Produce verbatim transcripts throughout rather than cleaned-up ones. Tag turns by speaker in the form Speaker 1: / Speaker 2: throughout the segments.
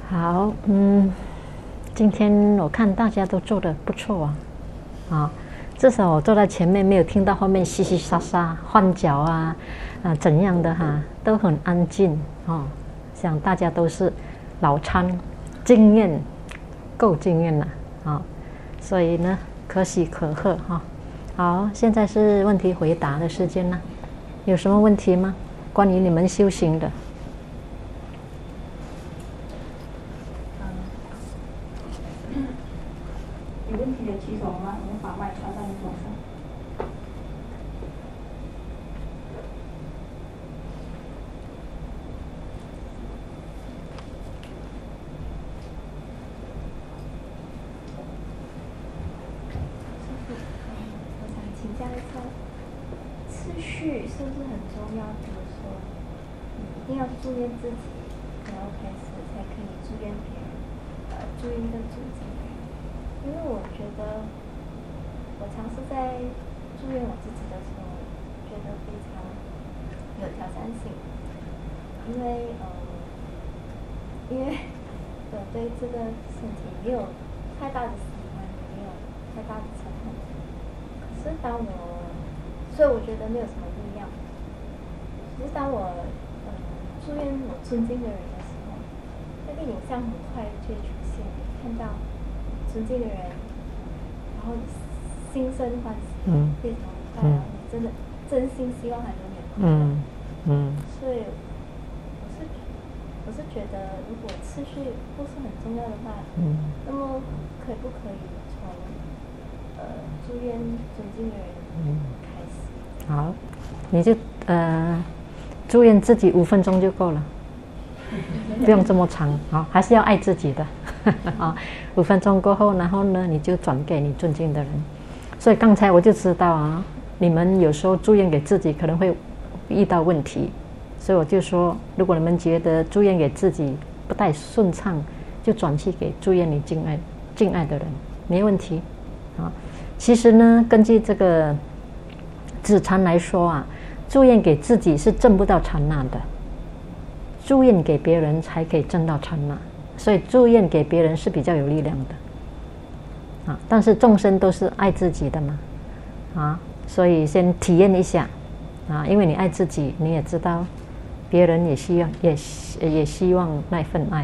Speaker 1: 好，嗯，今天我看大家都做得不错啊，啊，至少我坐在前面没有听到后面嘻嘻沙沙换脚啊，啊怎样的哈、啊，都很安静哦。想大家都是老参，经验够经验了啊，所以呢可喜可贺哈、啊。好，现在是问题回答的时间了，有什么问题吗？关于你们修行的？
Speaker 2: 有问题的举手吗？我们把麦传到你手上。我想请教一下，次序是不是很重要？比如说，你一定要祝愿自己，然后开始才可以祝愿别人，呃，祝愿一个主经。因为我觉得，我尝试在祝愿我自己的时候，觉得非常有挑战性，因为呃，因为我对这个身体没有太大的喜欢，没有太大的憎恨。可是当我，所以我觉得没有什么力量。可是当我呃祝愿我尊敬的人的时候，那个影像很快就会出现，看到。尊敬的人，然后你心生欢喜，嗯，非常快，然后你真的真心希望他永远快乐，嗯嗯。所以我是我是觉得，如果次序不是很重要的话，嗯，那么可不可以从呃祝愿尊敬的人开始？
Speaker 1: 好，你就呃祝愿自己五分钟就够了。不用这么长啊，还是要爱自己的啊。五分钟过后，然后呢，你就转给你尊敬的人。所以刚才我就知道啊，你们有时候祝愿给自己可能会遇到问题，所以我就说，如果你们觉得祝愿给自己不太顺畅，就转去给祝愿你敬爱敬爱的人，没问题啊。其实呢，根据这个止禅来说啊，祝愿给自己是证不到禅那的。祝愿给别人才可以证到禅那，所以祝愿给别人是比较有力量的啊。但是众生都是爱自己的嘛啊，所以先体验一下啊，因为你爱自己，你也知道别人也希望也也希望那份爱，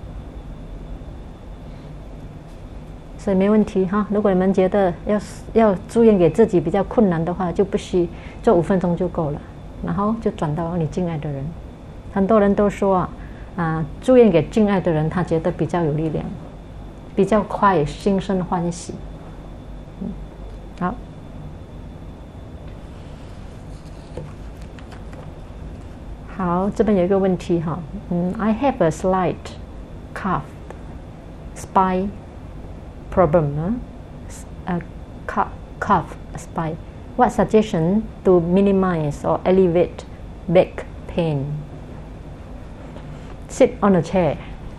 Speaker 1: 所以没问题哈。如果你们觉得要要祝愿给自己比较困难的话，就不需做五分钟就够了，然后就转到你敬爱的人。很多人都说啊，啊，祝愿给敬爱的人，他觉得比较有力量，比较快心生欢喜。嗯，好。好，这边有一个问题哈，嗯 ，I have a slight calf spine problem, 呢 a calf calf spine. What suggestion to minimize or alleviate back pain?Sit on a chair.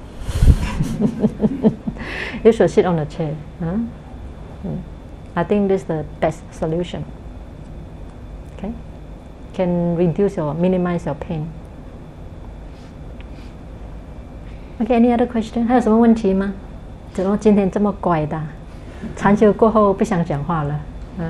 Speaker 1: You should sit on a chair. Huh? I think this is the best solution. Okay, can reduce or minimize your pain. Okay, any other question? 还有什么问题吗？怎么今天这么乖的？禅修过后不想讲话了？嗯。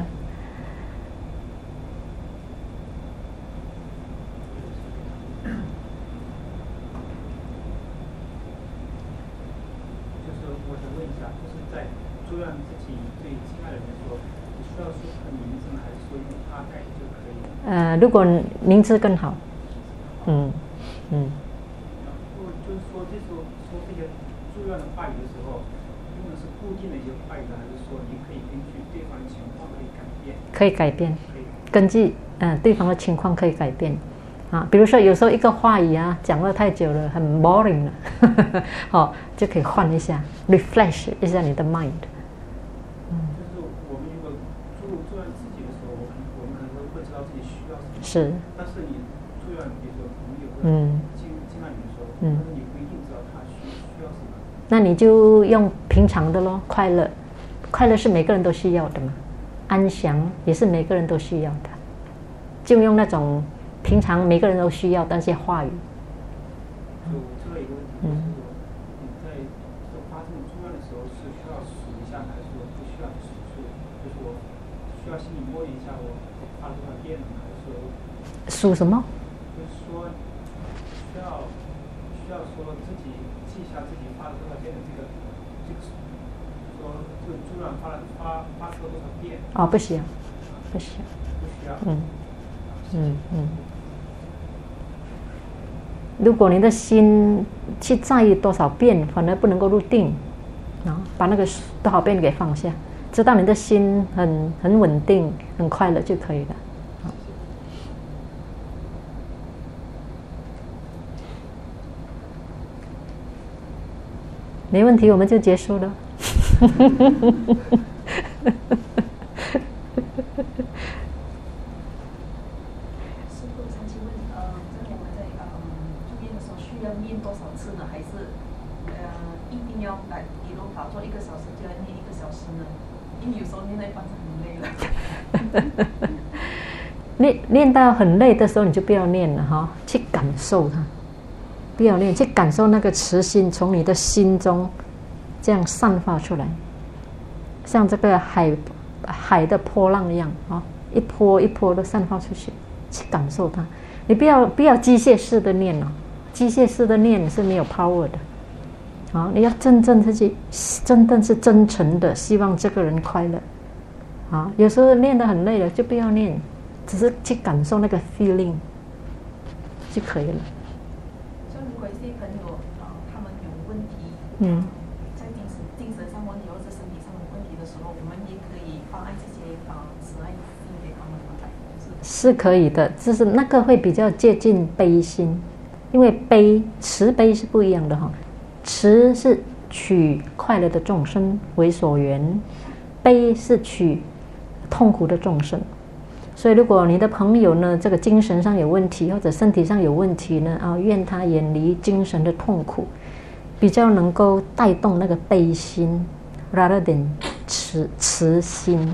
Speaker 1: 呃，如果名字更好，嗯嗯。
Speaker 3: 就是说，这时候说这些祝愿的话语的时候，用的是固定的一些话语呢，还是说你可以根据对方的情况可以改变？
Speaker 1: 可以改变，根据呃对方的情况可以改变。啊，比如说有时候一个话语啊讲了太久了，很 boring 了，哦，就可以换一下 ，refresh 一下你的 mind。是，
Speaker 3: 但是你祝愿，比如说朋友或
Speaker 1: 者
Speaker 3: 敬敬爱你的时候，嗯，但是你不一定知道他需需要什么。
Speaker 1: 那你就用平常的咯，快乐，快乐是每个人都需要的嘛，安详也是每个人都需要的，就用那种平常每个人都需要的那些话语。
Speaker 3: 就这个一个问题，就是说你在需要心里默念一下我发了多少遍呢？还是说
Speaker 1: 数什么？
Speaker 3: 就是说需要需要说自己记一下自己发了多少遍的这个这个说这个助愿发了发发出了多少遍？
Speaker 1: 哦，不需要，不需要，
Speaker 3: 不需要。
Speaker 1: 嗯嗯嗯。如果你的心去在意多少遍，反而不能够入定啊，把那个多少遍给放下，知道你的心很很稳定、很快乐就可以了。没问题，我们就结束了。
Speaker 4: 念多少次呢？还是呃一定要来？比如打坐一个小时就要念一个小时呢？因为有时候念到一半是很累了。
Speaker 1: 念念到很累的时候，你就不要念了哈，去感受它，不要念，去感受那个慈心从你的心中这样散发出来，像这个海海的波浪一样啊，一波一波的散发出去，去感受它。你不要不要机械式的念哦。机械式的念是没有 power 的，啊，你要真正自己，真正是真诚的，希望这个人快乐，啊，有时候念得很累了，就不要念，只是去感受那个 feeling 就可以了。
Speaker 4: 像如果一些朋友啊，他们有问题，
Speaker 1: 嗯，
Speaker 4: 在精神精神上问题或者身体上的问题的时候，我们也可以发爱这些啊慈爱心给他们嘛，是
Speaker 1: 是可以的，就是那个会比较接近悲心。因为悲慈悲是不一样的哈，慈是取快乐的众生为所缘，悲是取痛苦的众生。所以如果你的朋友呢，这个精神上有问题或者身体上有问题呢，啊，愿他远离精神的痛苦，比较能够带动那个悲心 rather than 慈慈心。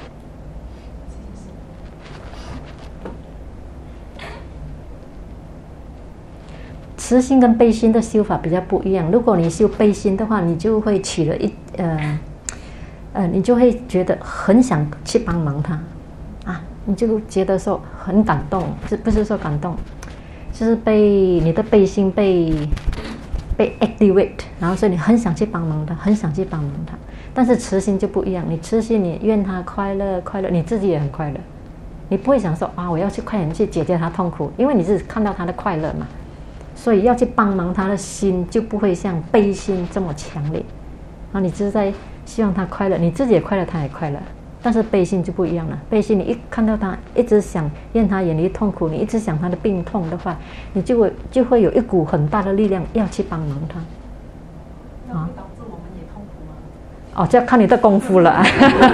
Speaker 1: 慈心跟悲心的修法比较不一样。如果你修悲心的话，你就会起了一呃呃，你就会觉得很想去帮忙他啊，你就觉得说很感动，这不是说感动，就是被你的悲心被被 activate， 然后所以你很想去帮忙他，很想去帮忙他。但是慈心就不一样，你慈心你愿他快乐快乐，你自己也很快乐，你不会想说啊我要去快点去解决他痛苦，因为你是看到他的快乐嘛。所以要去帮忙他的心就不会像悲心这么强烈啊！你只是在希望他快乐，你自己也快乐，他也快乐。但是悲心就不一样了，悲心你一看到他，一直想愿他远离痛苦，你一直想他的病痛的话，你就会就会有一股很大的力量要去帮忙他。
Speaker 4: 那会导致我们也痛苦吗？
Speaker 1: 哦，这要看你的功夫了，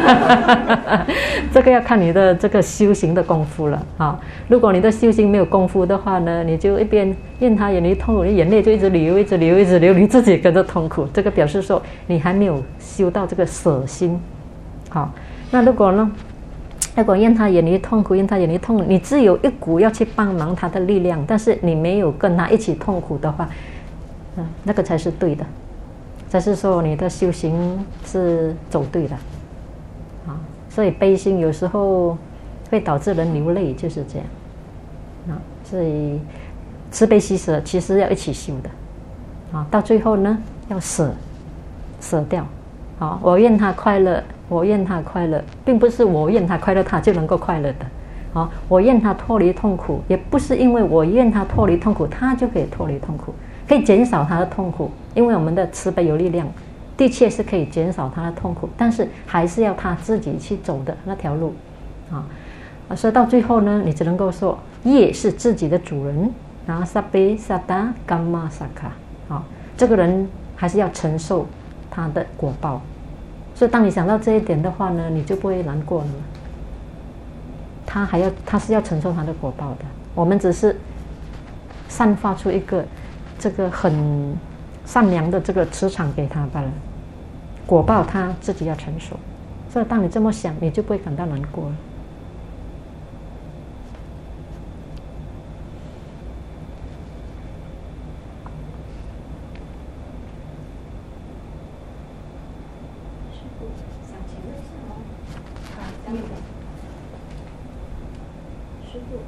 Speaker 1: 这个要看你的这个修行的功夫了啊！如果你的修行没有功夫的话呢，你就一边愿他远离痛苦，你眼泪就一直流，一直流，一直流，你自己跟着痛苦，这个表示说你还没有修到这个舍心。好，那如果呢，如果愿他远离痛苦，愿他远离痛苦，你只有一股要去帮忙他的力量，但是你没有跟他一起痛苦的话，嗯，那个才是对的。才是说你的修行是走对的啊，所以悲心有时候会导致人流泪，就是这样啊。所以慈悲喜舍其实要一起修的啊，到最后呢要舍舍掉啊。我愿他快乐，我愿他快乐，并不是我愿他快乐他就能够快乐的啊。我愿他脱离痛苦，也不是因为我愿他脱离痛苦他就可以脱离痛苦，可以减少他的痛苦，因为我们的慈悲有力量，的确是可以减少他的痛苦，但是还是要他自己去走的那条路啊。所以到最后呢，你只能够说业是自己的主人，然后萨贝萨达伽玛萨卡啊，这个人还是要承受他的果报。所以当你想到这一点的话呢，你就不会难过了嘛。他还要他是要承受他的果报的，我们只是散发出一个这个很善良的这个磁场给他罢了，果报他自己要承受。所以当你这么想，你就不会感到难过了。
Speaker 2: 想请问一下哦，啊，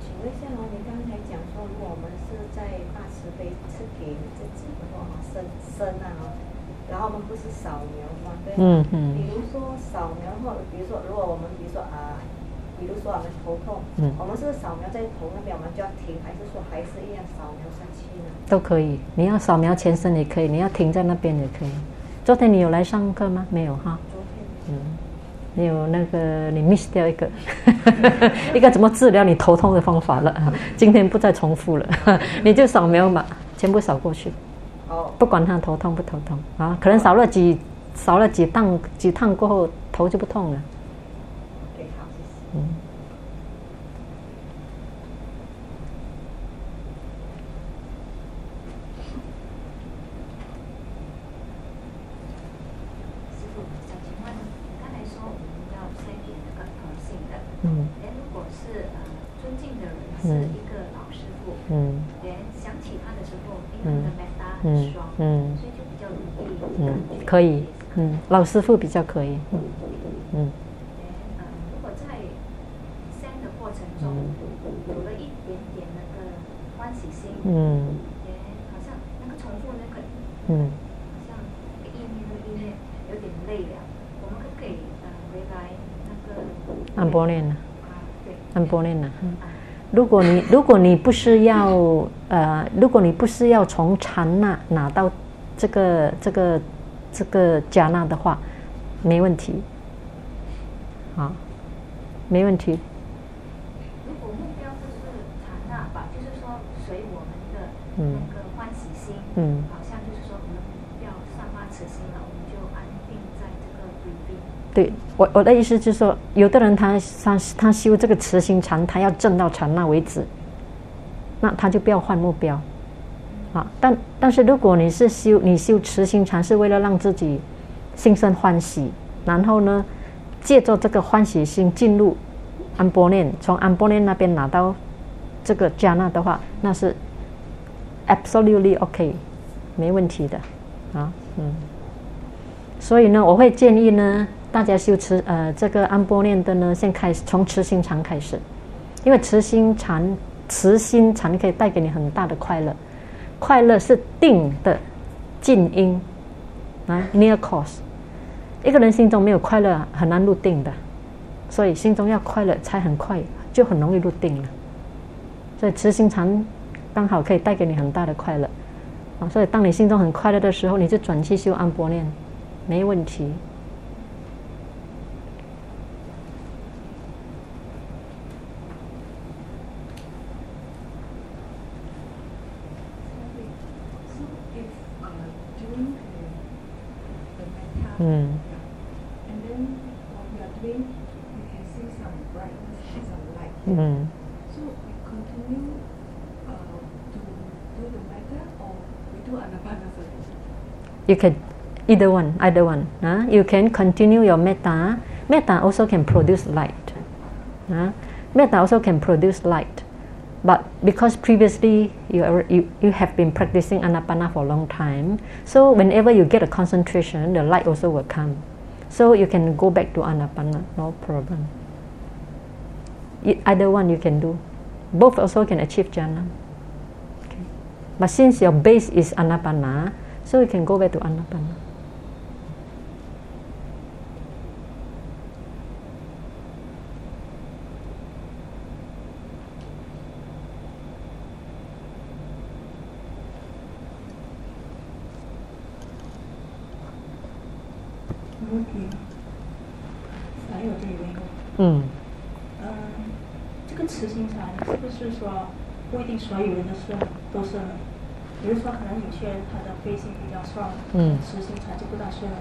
Speaker 5: 请问一下哦，你刚才讲说，如果我们是在大慈悲是给自己的话，生生啊，然后我们不是扫描嘛，对吗？
Speaker 1: 嗯嗯。
Speaker 5: 比如说扫描或者比如说，如果我们比如说啊，比如说我们头痛，
Speaker 1: 嗯，
Speaker 5: 我们是扫描在头那边，我们就要停，还是说还是一样扫描上去呢？
Speaker 1: 都可以，你要扫描全身也可以，你要停在那边也可以。昨天你有来上课吗？没有哈。
Speaker 5: 昨天。
Speaker 1: 嗯，你有那个你 miss 掉一个，一个怎么治疗你头痛的方法了？今天不再重复了，你就扫描嘛，全部扫过去。
Speaker 5: 哦。
Speaker 1: 不管他头痛不头痛啊，可能扫了几扫了几趟几趟过后，头就不痛了。
Speaker 5: 对，好，谢谢。
Speaker 1: 嗯。嗯，
Speaker 6: 如果是呃尊敬的人是一个老师傅，嗯，连想起他的时候，因为他的 metta 很爽，嗯，所以就比较容易，
Speaker 1: 嗯，可以，嗯，老师傅比较可以，嗯，嗯。
Speaker 6: 呃，如果在 send 的过程中有了一点点那个欢喜心，嗯，好像那个重复那个，嗯，好像那个意念那个意念有点累了，我们可不可以呃回来？
Speaker 1: 安波念呢？安波念呢？如果你如果你不是要呃，如果你不是要从禅那拿到这个这个这个迦那的话，没问题。啊，没问题。
Speaker 6: 如果目标就是禅那吧，就是说随我们的那个欢喜心，嗯，好像就是说我们不要散发慈心了，我们就安定在这个 breathing。
Speaker 1: 对，我我的意思就是说，有的人他他他修这个慈心禅，他要证到禅那为止，那他就不要换目标，啊，但但是如果你是修你修慈心禅是为了让自己心生欢喜，然后呢，借着这个欢喜心进入安波念，从安波念那边拿到这个迦那的话，那是 absolutely OK， 没问题的，啊，嗯，所以呢，我会建议呢。大家修持呃这个安波念的呢，先开始从慈心禅开始，因为慈心禅慈心禅可以带给你很大的快乐，快乐是定的静因啊 near cause。一个人心中没有快乐很难入定的，所以心中要快乐才很快就很容易入定了。所以慈心禅刚好可以带给你很大的快乐啊，所以当你心中很快乐的时候，你就转去修安波念，没问题。嗯。
Speaker 4: And then what we are doing, we can see some brightness, some light.
Speaker 1: 嗯。
Speaker 4: So we continue uh, to do the metta, or we do anapana first?
Speaker 1: You can either one, either one. Uh, you can continue your metta. Metta also can produce light. Uh, metta also can produce light. But because previously you, are, you you have been practicing anapana for a long time, so whenever you get a concentration, the light also will come. So you can go back to anapana, no problem. Either one you can do. Both also can achieve jhana. Okay. But since your base is anapana, so you can go back to anapana.
Speaker 7: Okay. 还有这个，
Speaker 1: 嗯，
Speaker 7: 呃，这个慈心禅是不是说不一定所有人的是都是？比如说，可能有些人他的悲心比较strong，嗯，慈心禅就不大适合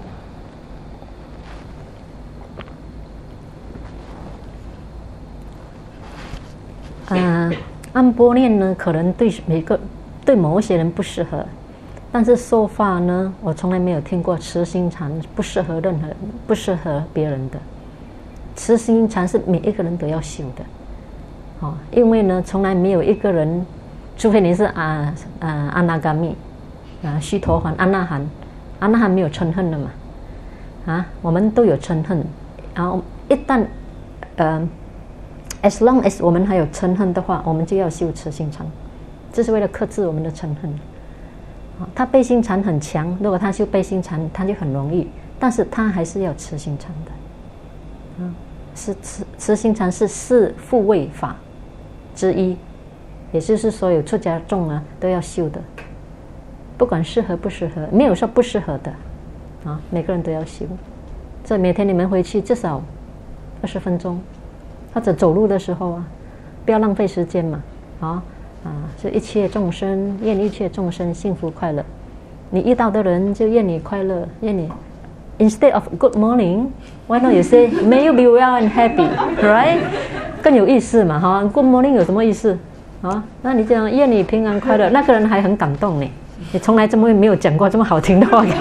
Speaker 1: 他。呃，安波念呢，可能对每个对某一些人不适合。但是说法呢，我从来没有听过慈心禅不适合任何人，不适合别人的。慈心禅是每一个人都要修的，哦，因为呢，从来没有一个人，除非你是啊啊阿那伽密啊须陀洹阿那含，阿那含没有嗔恨的嘛，啊，我们都有嗔恨，然后一旦呃 as long as 我们还有嗔恨的话，我们就要修慈心禅，这是为了克制我们的嗔恨。他悲心禅很强，如果他修悲心禅，他就很容易，但是他还是要慈心禅的。啊，是慈慈心禅是四护卫法之一，也就是所有出家众啊都要修的，不管适合不适合，没有说不适合的，啊，每个人都要修。所以每天你们回去至少二十分钟，或者走路的时候啊，不要浪费时间嘛，啊。啊，是一切众生，愿一切众生幸福快乐。你遇到的人就愿你快乐，愿你 instead of good morning, why not you say may you be well and happy, right？ 更有意思嘛，哈 ，good morning 有什么意思啊？那你讲愿你平安快乐，那个人还很感动呢。你从来这么没有讲过这么好听的话，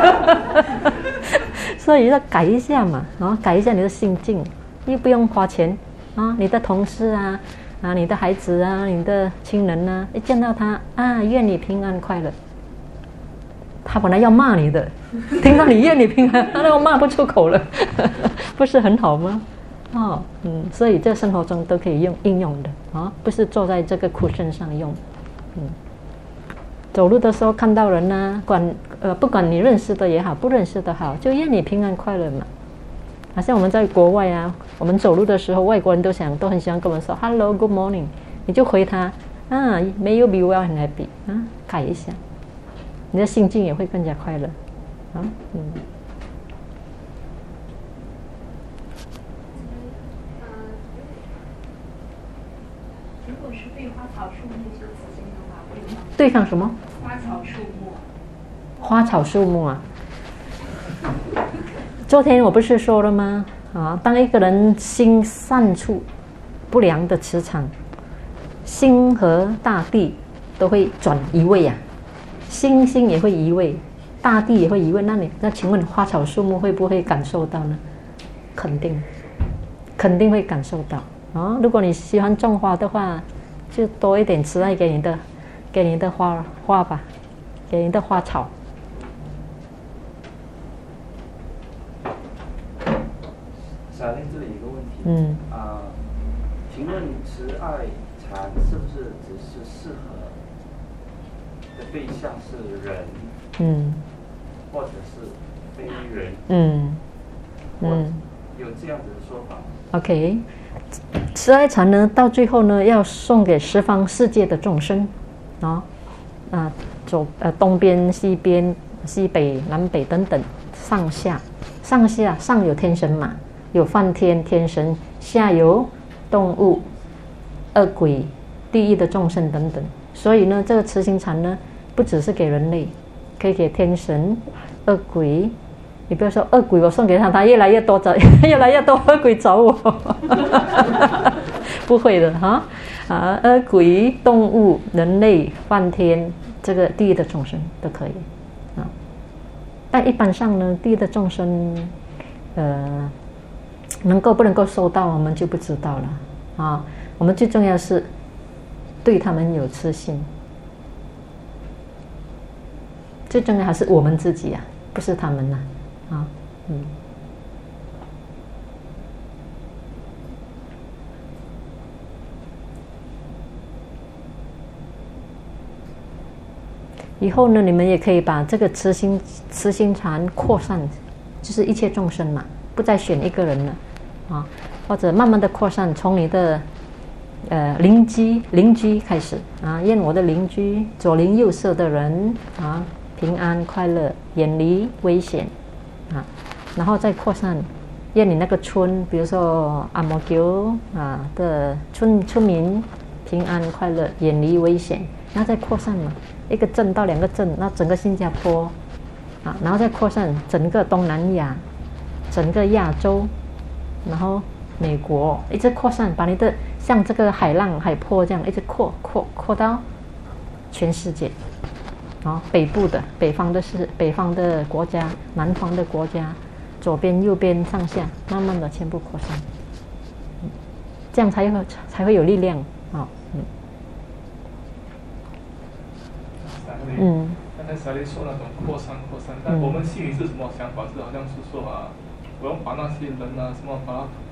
Speaker 1: 所以要改一下嘛，啊，改一下你的心境，又不用花钱啊，你的同事啊。啊，你的孩子啊，你的亲人啊，一见到他啊，愿你平安快乐。他本来要骂你的，听到你愿你平安，他都骂不出口了，不是很好吗？哦，嗯，所以在生活中都可以用应用的啊，不是坐在这个苦身上用。嗯，走路的时候看到人呢、啊，管呃不管你认识的也好，不认识的好，就愿你平安快乐嘛。好像我们在国外啊，我们走路的时候，外国人都想都很喜欢跟我们说 Hello, Good morning， 你就回他啊 May you be well and happy 啊，改一下，你的心境也会更加快乐啊，嗯。
Speaker 2: 如果是对花草树木修慈心的话，会吗？
Speaker 1: 对抗什么？
Speaker 2: 花草树木。
Speaker 1: 花草树木啊。昨天我不是说了吗？啊，当一个人心散出不良的磁场，星和大地都会转移位啊，星星也会移位，大地也会移位。那你那请问花草树木会不会感受到呢？肯定，肯定会感受到啊。如果你喜欢种花的话，就多一点慈爱给你的，给你的花花吧，给你的花草。
Speaker 8: 小林这里有一个问题，
Speaker 1: 嗯，
Speaker 8: 啊、呃，请问慈爱禅是不是只是适合的对象是人，
Speaker 1: 嗯，
Speaker 8: 或者是非人，
Speaker 1: 嗯，嗯，
Speaker 8: 有这样子的说法吗
Speaker 1: ？OK， 慈爱禅呢，到最后呢，要送给十方世界的众生，啊、哦，啊，左呃东边、西边、西北、南北等等，上下，上下上有天神嘛。有梵天天神，下有动物、恶鬼、地狱的众生等等。所以呢，这个慈心禅呢，不只是给人类，可以给天神、恶鬼。你不要说恶鬼，我送给他，他越来越多找，越来越多恶鬼找我，不会的哈啊！恶鬼、动物、人类、梵天，这个地狱的众生都可以啊。但一般上呢，地狱的众生，呃。能够不能够收到，我们就不知道了啊。我们最重要是对他们有慈心，最重要还是我们自己啊，不是他们呐啊，嗯。以后呢，你们也可以把这个慈心慈心禅扩散，就是一切众生嘛。不再选一个人了，啊，或者慢慢的扩散，从你的呃邻居邻居开始啊，愿我的邻居左邻右舍的人啊平安快乐，远离危险啊，然后再扩散，愿你那个村，比如说阿摩九啊的村村民平安快乐，远离危险，然后再扩散嘛，一个镇到两个镇，那整个新加坡啊，然后再扩散整个东南亚。整个亚洲，然后美国一直扩散，把你的像这个海浪、海波这样一直扩扩扩到全世界，啊，北部的、北方的是北方的国家，南方的国家，左边、右边、上下，慢慢的全部扩散，嗯、这样才会才会有力量啊，嗯。
Speaker 9: 嗯。刚才小丽说那种扩散扩散，但我们心里是什么想法？是好像是说啊。我要把那些人啊，什么把他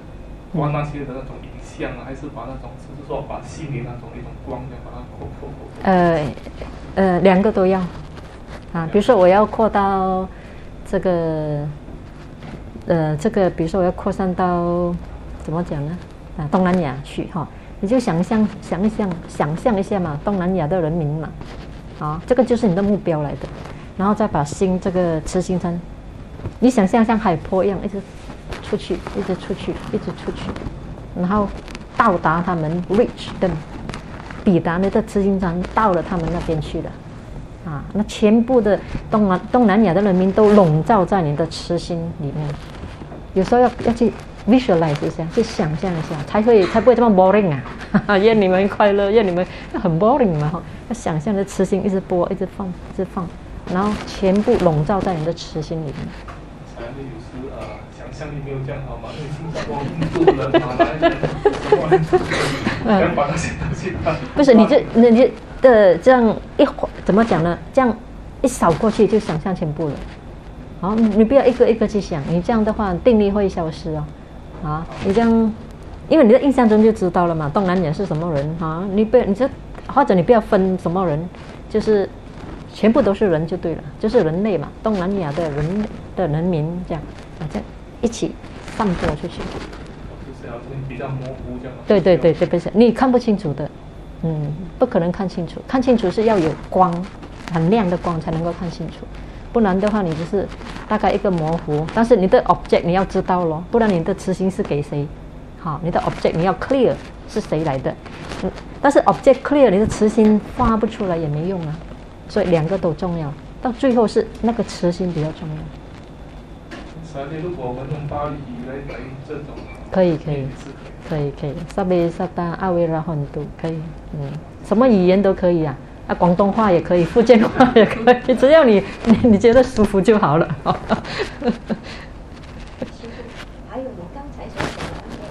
Speaker 9: 观那些的那种影像啊，还是把那种，就是说把心里那种一种光的把它扩扩扩？呃
Speaker 1: 呃，两个都要啊。比如说我要扩到这个呃这个，比如说我要扩散到怎么讲呢？啊，东南亚去哈、哦，你就想象想一想想象一下嘛，东南亚的人民嘛，啊，这个就是你的目标来的，然后再把心这个慈心禅，你想象像海波一样一直出去，一直出去，一直出去，然后到达他们 reach them， 抵达那个慈心禅到了他们那边去了，啊，那全部的东南东南亚的人民都笼罩在你的慈心里面。有时候要要去 visualize 一下，去想象一下，才会才不会这么 boring 啊！愿你们快乐，愿你们很 boring 嘛哈！要想象的慈心一直播，一直放，一直放，然后全部笼罩在你的慈心里面。
Speaker 9: 才会有时呃，想象力没有这样好嘛，因为新加坡、印度人、马来人，什么人，要把那些东西看。
Speaker 1: 不是你这你你的这样一怎么讲呢？这样一扫过去就想象全部了。好，你不要一个一个去想，你这样的话定力会消失哦。啊，你这样，因为你的印象中就知道了嘛，东南亚是什么人啊？你不要，你这或者你不要分什么人，就是全部都是人就对了，就是人类嘛，东南亚的人的人民这样，啊，这样一起散播出去。
Speaker 9: 就是要比较模糊这样。
Speaker 1: 对对对对，不是你看不清楚的，嗯，不可能看清楚，看清楚是要有光，很亮的光才能够看清楚。不然的话，你就是大概一个模糊，但是你的 object 你要知道咯，不然你的慈心是给谁？好，你的 object 你要 clear 是谁来的？嗯，但是 object clear 你的慈心发不出来也没用啊，所以两个都重要，到最后是那个慈心比较重要。
Speaker 9: 所以如果我们用巴利语来来这种，
Speaker 1: 可以可以可以可以，萨贝萨达阿维拉很多可以，嗯，什么语言都可以啊。啊，广东话也可以，福建话也可以，只要你你你觉得舒服就好了。
Speaker 5: 师父，还有你刚才所讲的那个，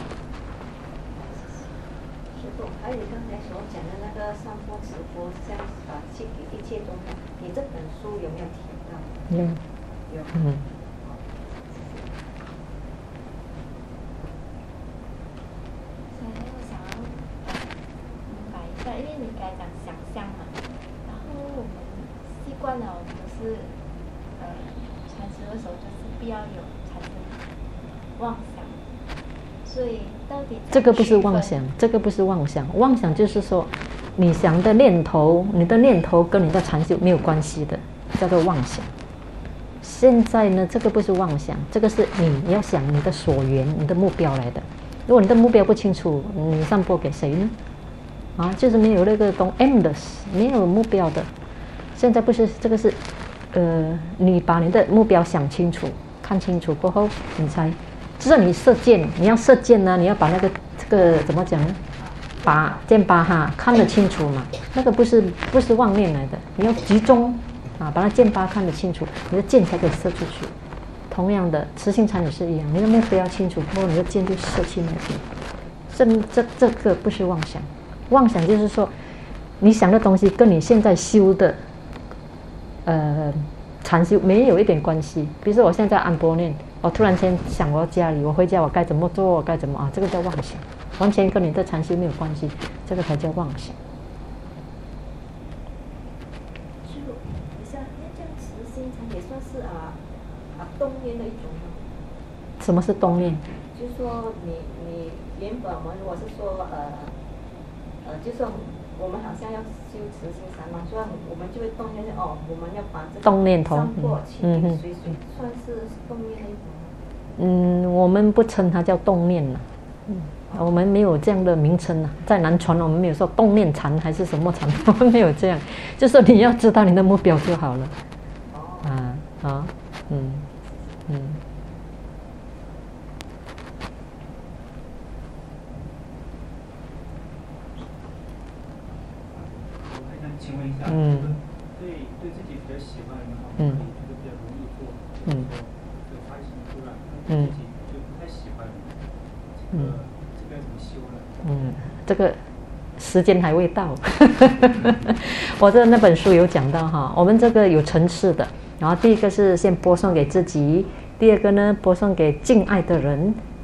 Speaker 5: 师父，还有你刚才所讲的那个三波持佛像啊，去给一切宗教，你这本书有没有提到？
Speaker 1: 有，
Speaker 5: 有。
Speaker 1: 嗯。
Speaker 2: 所以我想要明白一下，因为你刚才讲想象嘛。我们习惯了，我们是呃禅师的时候就是不要有产生妄想，所以到底
Speaker 1: 这个不是妄想，这个不是妄想，妄想就是说你想的念头，你的念头跟你的禅修没有关系的，叫做妄想。现在呢，这个不是妄想，这个是你要想你的所缘，你的目标来的。如果你的目标不清楚，你散播给谁呢？啊，就是没有那个东 endless， 没有目标的。现在不是这个是，呃，你把你的目标想清楚、看清楚过后，你才知道你射箭，你要射箭呢，你要把那个这个怎么讲呢？把箭靶哈看得清楚嘛，那个不是不是妄念来的，你要集中啊，把那箭靶看得清楚，你的箭才可以射出去。同样的，慈心禅也是一样，你的目标清楚过后，你的箭就射去那边。这这这个不是妄想。妄想就是说，你想的东西跟你现在修的，呃，禅修没有一点关系。比如说，我现在安波念，我突然间想我家里，我回家我该怎么做，我该怎么啊？这个叫妄想，完全跟你的禅修没有关系，这个才叫妄想。
Speaker 5: 师父，你像那这样慈心禅也算是啊啊动念的一种吗？
Speaker 1: 什么是动念？
Speaker 5: 就是说你你原本我们如果是说呃。呃，就是我们好像要修慈心禅嘛，所以我们就会动念哦，我们要把这个
Speaker 1: 动念头，
Speaker 5: 嗯嗯，水水算是动念的一种。
Speaker 1: 嗯，我们不称它叫动念了，嗯，我们没有这样的名称啊，在南传我们没有说动念禅还是什么禅，我们没有这样，就说你要知道你的目标就好了。哦。啊啊，嗯嗯。
Speaker 3: 请问一下，
Speaker 1: 嗯，
Speaker 3: 对对自己比较喜欢的话，
Speaker 1: 嗯，
Speaker 3: 就比较容易做，
Speaker 1: 嗯，
Speaker 3: 就发心突然，
Speaker 1: 嗯，
Speaker 3: 自己就不太喜欢，这个这个怎么修呢？
Speaker 1: 嗯，这个时间还未到。我在那本书有讲到哈，我们这个有层次的，然后第一个是先播送给自己，第二个呢播送给敬爱的人，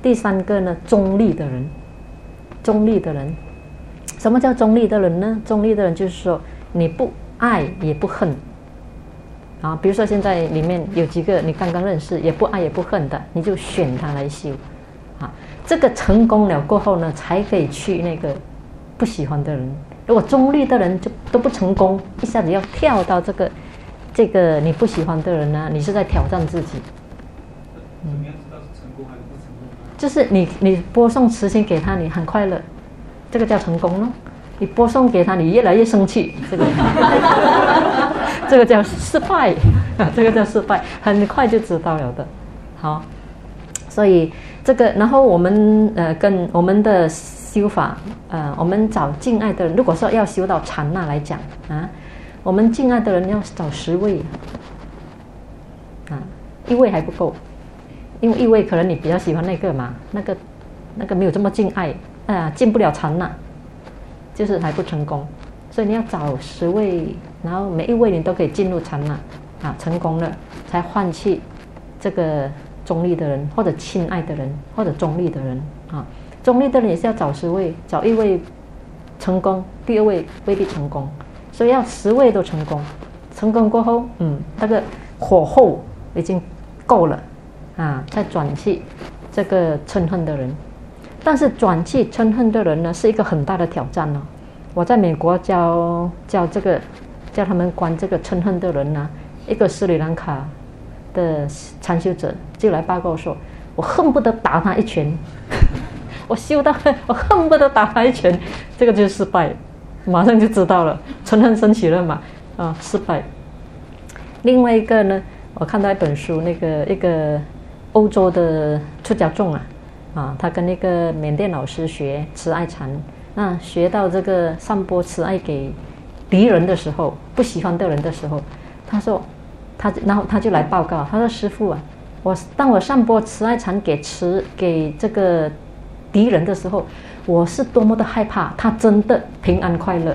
Speaker 1: 第三个呢，中立的人。中立的人，什么叫中立的人呢？中立的人就是说，你不爱也不恨。啊，比如说现在里面有几个你刚刚认识，也不爱也不恨的，你就选他来修。啊，这个成功了过后呢，才可以去那个不喜欢的人。如果中立的人就都不成功，一下子要跳到这个这个你不喜欢的人呢，你是在挑战自己。
Speaker 3: 怎么样知道是成功还是不成功？
Speaker 1: 就是你你播送慈心给他，你很快乐，这个叫成功咯。你播送给他，你越来越生气，这个这个叫失败，这个叫失败，很快就知道了的。好，所以这个，然后我们呃跟我们的修法，呃，我们找敬爱的人，如果说要修到禅那来讲啊，我们敬爱的人要找十位啊，一位还不够。因为一位可能你比较喜欢那个嘛，那个那个没有这么敬爱啊，进不了禅呐，就是还不成功，所以你要找十位，然后每一位你都可以进入禅呐，啊，成功了才换去这个中立的人，或者亲爱的人，或者中立的人啊，中立的人也是要找十位，找一位成功，第二位未必成功，所以要十位都成功，成功过后，嗯，那个火候已经够了。啊，再转去这个嗔恨的人，但是转去嗔恨的人呢，是一个很大的挑战哦。我在美国教教这个教他们观这个嗔恨的人呢、啊，一个斯里兰卡的禅修者就来报告说，我恨不得打他一拳，我修到我恨不得打他一拳，这个就是失败，马上就知道了，嗔恨升起了嘛，啊，失败。另外一个呢，我看到一本书，那个一个。欧洲的出家众啊，啊，他跟那个缅甸老师学慈爱禅，那学到这个散播慈爱给敌人的时候，不喜欢的人的时候，他说，他然后他就来报告，他说师父啊，我当我散播慈爱禅给慈给这个敌人的时候，我是多么的害怕，他真的平安快乐。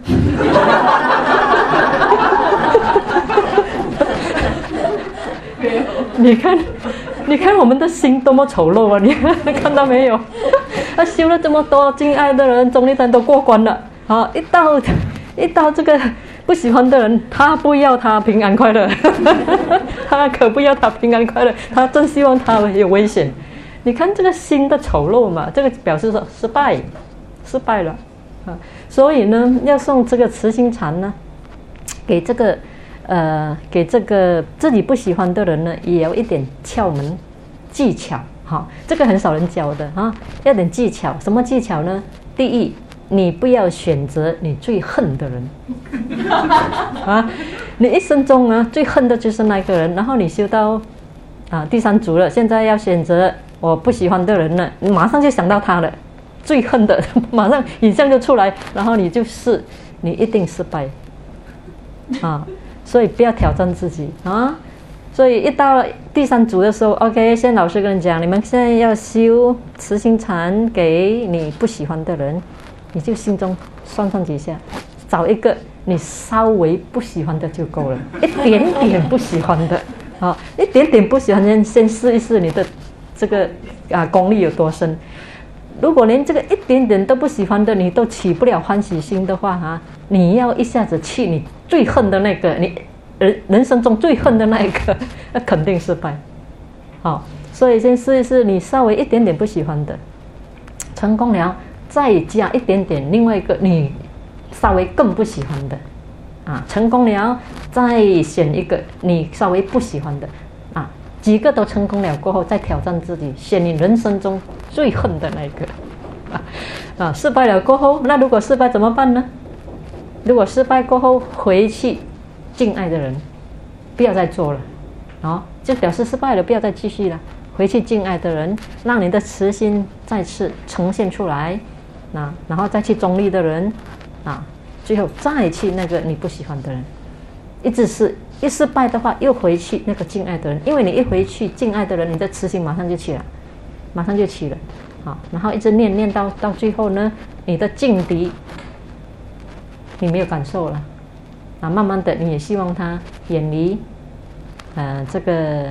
Speaker 1: 你看。你看我们的心多么丑陋啊！你看到没有？他修了这么多敬爱的人，中立人都过关了。好，一到一到这个不喜欢的人，他不要他平安快乐，他可不要他平安快乐，他真希望他有危险。你看这个心的丑陋嘛，这个表示说失败，失败了啊！所以呢，要送这个慈心禅呢，给这个。呃，给这个自己不喜欢的人呢，也有一点窍门技巧，哈，这个很少人教的啊，要点技巧。什么技巧呢？第一，你不要选择你最恨的人啊，你一生中啊最恨的就是那个人，然后你修到啊第三组了，现在要选择我不喜欢的人了，你马上就想到他了，最恨的，马上影像就出来，然后你就试，你一定失败啊。所以不要挑战自己啊！所以一到第三组的时候 ，OK， 现在老师跟你讲，你们现在要修慈心禅给你不喜欢的人，你就心中算算几下，找一个你稍微不喜欢的就够了，一点点不喜欢的，啊，一点点不喜欢的，先试一试你的这个啊功力有多深。如果连这个一点点都不喜欢的，你都起不了欢喜心的话啊，你要一下子去你最恨的那个，你人人生中最恨的那一个，那肯定失败。好，所以先试一试你稍微一点点不喜欢的，成功了再加一点点另外一个你稍微更不喜欢的，啊，成功了再选一个你稍微不喜欢的，啊。几个都成功了过后，再挑战自己，选你人生中最恨的那个，啊，啊，失败了过后，那如果失败怎么办呢？如果失败过后回去敬爱的人，不要再做了，啊，就表示失败了，不要再继续了。回去敬爱的人，让你的慈心再次呈现出来，啊，然后再去中立的人，啊，最后再去那个你不喜欢的人，一直是。一失败的话，又回去那个敬爱的人，因为你一回去敬爱的人，你的慈心马上就起了，马上就起了，好，然后一直念念到到最后呢，你的劲敌你没有感受了，啊，慢慢的你也希望他远离，呃，这个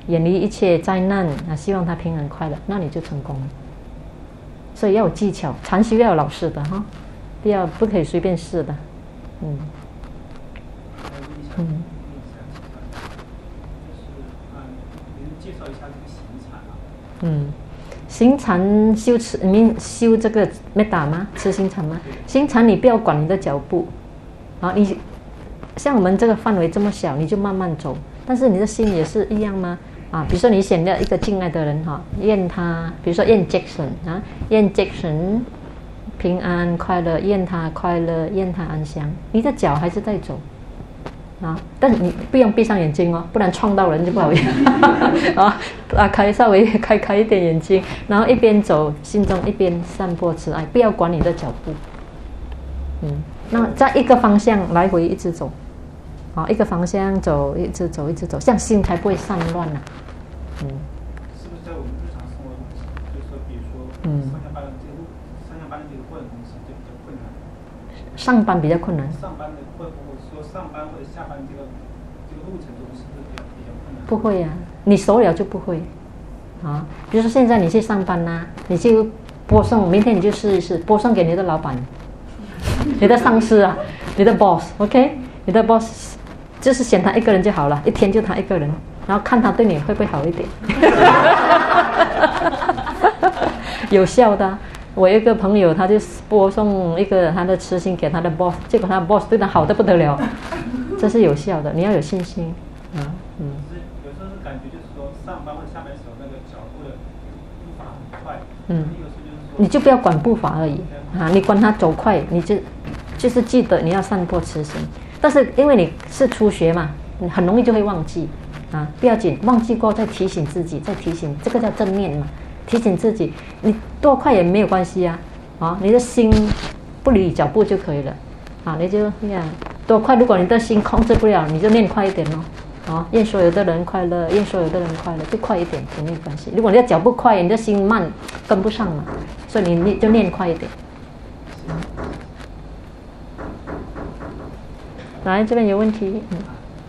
Speaker 1: 远离一切灾难啊，希望他平安快乐，那你就成功了。所以要有技巧，禅修要有老师的哈，不要不可以随便试的，嗯。嗯。嗯，行禅修持，你修这个没打吗？持行禅吗？行禅你不要管你的脚步，啊，你像我们这个范围这么小，你就慢慢走，但是你的心也是一样吗？啊，比如说你选了一个敬爱的人哈，愿他，比如说愿 Jackson 啊，愿 Jackson 平安快乐，愿他快乐，愿他安详，你的脚还是在走。啊！但你不用闭上眼睛哦，不然撞到人就不好意思啊！打开稍微开开一点眼睛，然后一边走，心中一边散播慈爱，不要管你的脚步。嗯，那在一个方向来回一直走，啊，一个方向走，一直走，一直走，这样心才不会散乱啊。嗯。
Speaker 3: 是不是在我们日常生活中，就是说，比如说，嗯，上下班的这个路，上下班的这个过程中是就比较困难。
Speaker 1: 上班比较困难。
Speaker 3: 上班的或或者说上班或者下班这个这个路程中是不是比较比较困难？
Speaker 1: 不会呀、啊，你熟了就不会。啊，比如说现在你去上班呐、啊，你就播送，明天你就试一试，播送给你的老板、你的上司啊、你的 boss，OK， 你的 boss 就是选他一个人就好了，一天就他一个人，然后看他对你会不会好一点。有效的、啊。我有一个朋友，他就播送一个他的痴心给他的 boss， 结果他的 boss 对他好得不得了，这是有效的。你要有信心啊，嗯。
Speaker 3: 有时候是感觉就是说上班或者下班的时候，那个脚步的步伐很快，
Speaker 1: 嗯，你就不要管步伐而已啊，你管他走快，你就就是记得你要散播痴心。但是因为你是初学嘛，你很容易就会忘记啊，不要紧，忘记过再提醒自己，再提醒，这个叫正念嘛。提醒自己，你多快也没有关系啊，啊，你的心不离脚步就可以了，啊，你就这样多快，如果你的心控制不了，你就念快一点咯，啊，愿所有的人快乐，愿所有的人快乐，就快一点也没有关系。如果你的脚步快，你的心慢，跟不上嘛，所以你你就念快一点。来，这边有问题，嗯。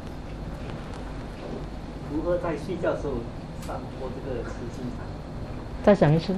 Speaker 10: 如何在睡觉的时候散播这个慈心禅？
Speaker 1: 再讲一次。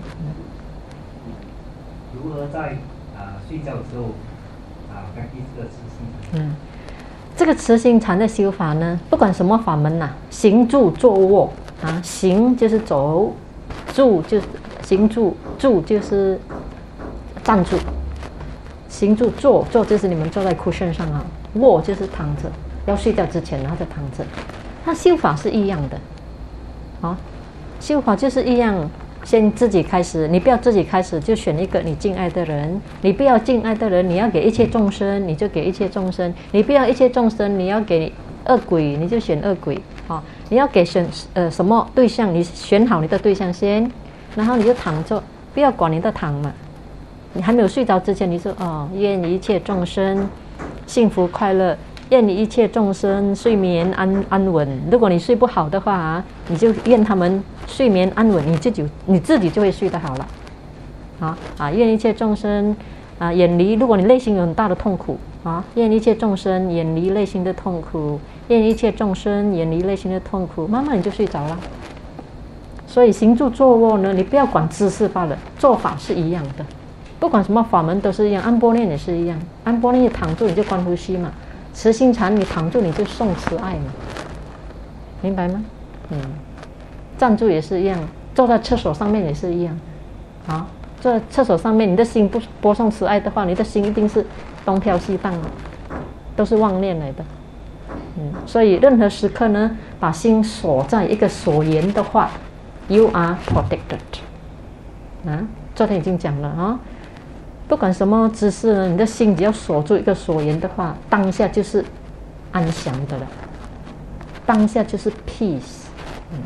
Speaker 10: 如何在啊、呃、睡觉的时候啊感激这个慈心禅？
Speaker 1: 嗯，这个慈心禅的修法呢，不管什么法门呐、啊，行住坐卧啊，行就是走，住就是行住，住就是站住，行住坐坐就是你们坐在 cushion 上啊，卧就是躺着，要睡觉之前然后再躺着，它修法是一样的，啊，修法就是一样。先自己开始，你不要自己开始就选一个你敬爱的人，你不要敬爱的人，你要给一切众生，你就给一切众生，你不要一切众生，你要给恶鬼，你就选恶鬼，啊，你要给选呃什么对象，你选好你的对象先，然后你就躺着，不要管你的躺嘛，你还没有睡着之前，你说哦，愿一切众生幸福快乐，愿你一切众生睡眠安安稳。如果你睡不好的话啊，你就愿他们睡眠安稳，你自己你自己就会睡得好了。啊啊，愿一切众生啊远离，如果你内心有很大的痛苦啊，愿一切众生远离内心的痛苦，愿一切众生远离内心的痛苦，慢慢你就睡着了。所以行住坐卧呢，你不要管姿势罢了，做法是一样的，不管什么法门都是一样，安般念也是一样，安般念躺住你就观呼吸嘛。慈心禅你躺住你就送慈爱嘛，明白吗？嗯，站住也是一样，坐在厕所上面也是一样，啊，坐在厕所上面，你的心不播送慈爱的话，你的心一定是东飘西荡的，都是妄念来的。嗯，所以任何时刻呢，把心锁在一个所言的话 ，You are protected。啊，昨天已经讲了啊。不管什么姿势呢，你的心只要锁住一个所言的话，当下就是安详的了，当下就是 peace。嗯。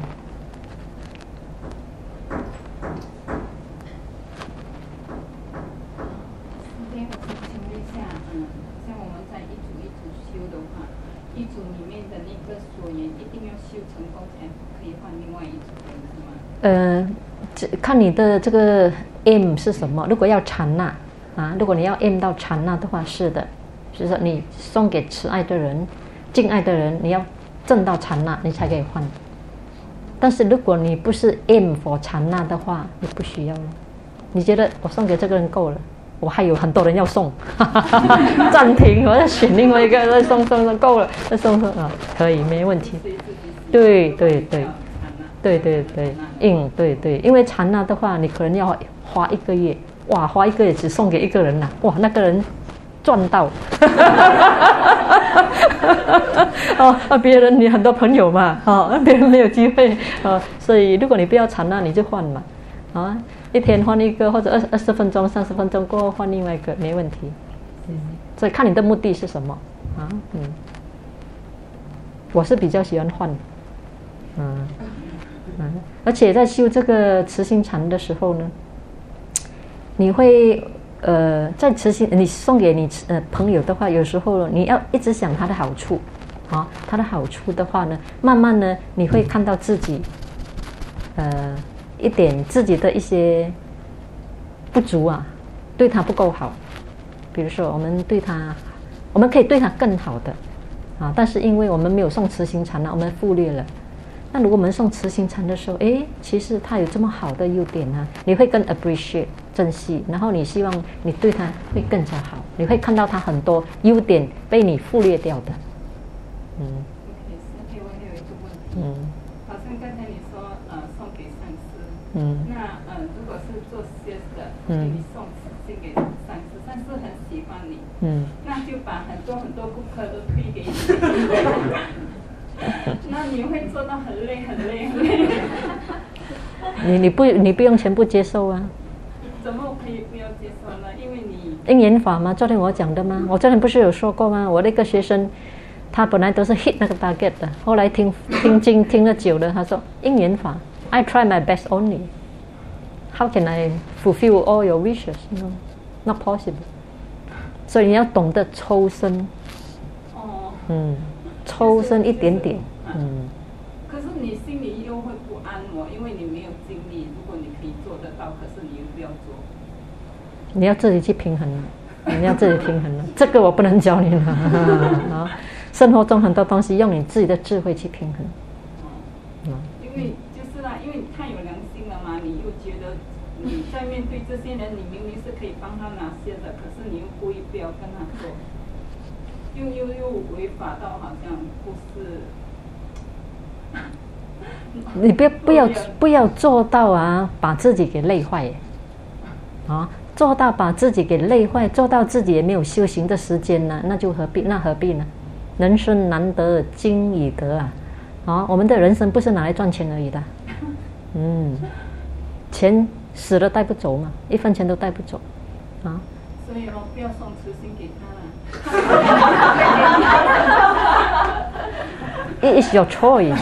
Speaker 11: 这边我请问一下，嗯，像我们在一组一组修的话，一组里面的那个所言一定要修成功才可以换另外一组人，是吗？呃，这看你的这个 aim 是什么。如果要禅那。啊，如果你要 aim 到禅那的话，是的，就是说你送给慈爱的人、敬爱的人，你要证到禅那，你才可以换。
Speaker 1: 但是如果你不是 aim for 禅那的话，你不需要了。你觉得我送给这个人够了，我还有很多人要送，暂停，我再选另外一个，再送送送够了，再送送啊，可以没问题。对对对，对对对，嗯对对，因为禅那的话，你可能要花一个月，哇，花一个月只送给一个人呐、啊，哇，那个人赚到。哦，啊，别人你很多朋友嘛，哦，别人没有机会，哦，所以如果你不要禅那，你就换嘛，啊，一天换一个，或者二二十分钟、三十分钟过后换另外一个，没问题。嗯，所以看你的目的是什么啊？嗯，我是比较喜欢换，嗯嗯，而且在修这个慈心禅的时候呢，你会。呃，在慈心，你送给你呃朋友的话，有时候你要一直想他的好处，啊，他的好处的话呢，慢慢呢，你会看到自己，呃，一点自己的一些不足啊，对他不够好。比如说，我们对他，我们可以对他更好的，啊，但是因为我们没有送慈心禅呢，我们忽略了。那如果我们送慈心禅的时候，诶，其实他有这么好的优点啊，你会更 appreciate 珍惜，然后你希望你对他会更加好，你会看到他很多优点被你忽略掉的。嗯。
Speaker 11: OK， 我有一个问题。
Speaker 1: 嗯。
Speaker 11: 好像刚才你说呃送给上司。
Speaker 1: 嗯。
Speaker 11: 那呃如果是做 sales 的，嗯，你送慈心给上司，上司很喜欢你。嗯。那就把很多很多顾客都推给你。那你会做到很累很累很累。
Speaker 1: 你你不你不用全部接受啊。
Speaker 11: 怎么可以不要接受呢？因为你
Speaker 1: 因缘法嘛，昨天我讲的吗？我昨天不是有说过吗？我那个学生，他本来都是 hit 那个 target 的，后来听听经听了久了，他说因缘法 ，I try my best only. How can I fulfill all your wishes? No, not possible. 所以你要懂得抽身。哦。嗯。抽身一点点，嗯。
Speaker 11: 可是你心里又会不安哦，因为你没有经历。如果你可以做得到，可是你又不要做。
Speaker 1: 你要自己去平衡，你要自己平衡了。这个我不能教你了啊！生活中很多东西用你自己的智慧去平衡。
Speaker 11: 嗯。因为就是啦，因为你太有良心了嘛，你又觉得你在面对这些人，你明明是可以帮他拿些的，可是你又故意不要跟他做。又又又违法到好像不是，
Speaker 1: 你不要不要不要做到啊，把自己给累坏，啊，做到把自己给累坏，做到自己也没有修行的时间呢，那就何必那何必呢？人生难得今已得啊，啊，我们的人生不是拿来赚钱而已的，嗯，钱死了带不走嘛，一分钱都带不走，啊。
Speaker 11: 所以哦，不要送慈心给他了。
Speaker 1: It is your choice